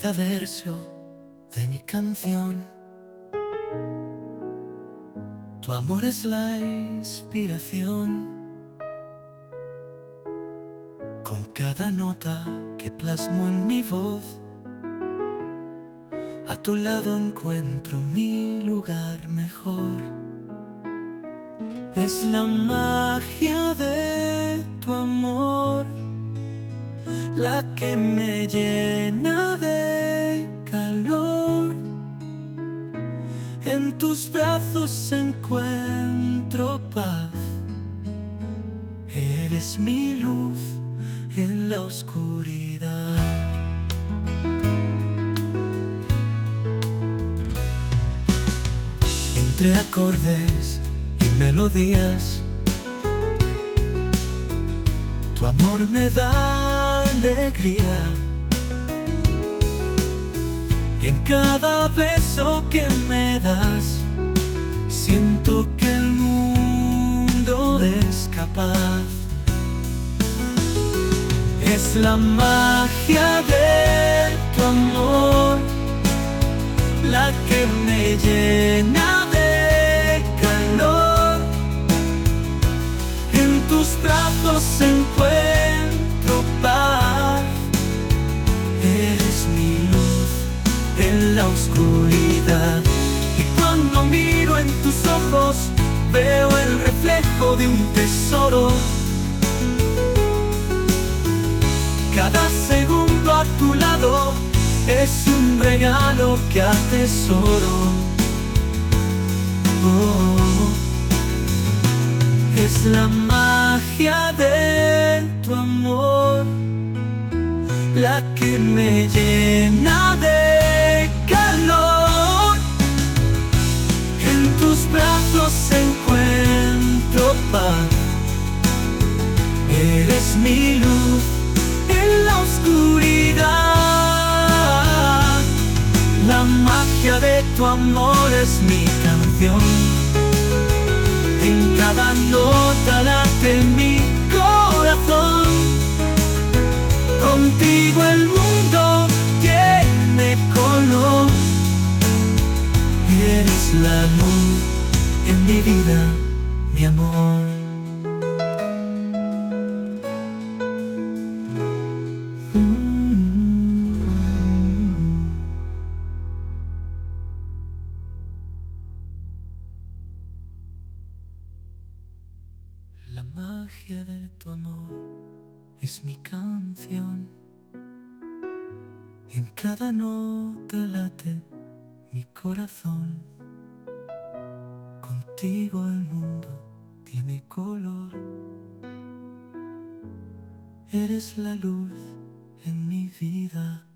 cada verso de mi canción. Tu amor es la inspiración. Con cada nota que plasmo en mi voz, a tu lado encuentro mi lugar mejor. Es la magia de tu amor la que me llena de calor. En tus brazos encuentro paz. Eres mi luz en la oscuridad. Entre acordes y melodías, tu amor me da alegría. Y en cada beso que me das, siento que el mundo es capaz. Es la magia de tu amor la que me llena de calor. En tus brazos encuentro paz. Eres mi luz en la oscuridad. Y cuando miro en tus ojos, veo el reflejo de un tesoro. Cada segundo a tu lado es un regalo que atesoro. Oh, es la magia de tu amor la que me llena de calor. En tus brazos encuentro paz. Eres mi luz en la oscuridad. La magia de tu amor es mi canción. En cada nota late mi corazón. Contigo el mundo tiene color. Eres la luz en mi vida, mi amor. La magia de tu amor es mi canción. En cada nota late mi corazón. Contigo el mundo tiene color. Eres la luz en mi vida.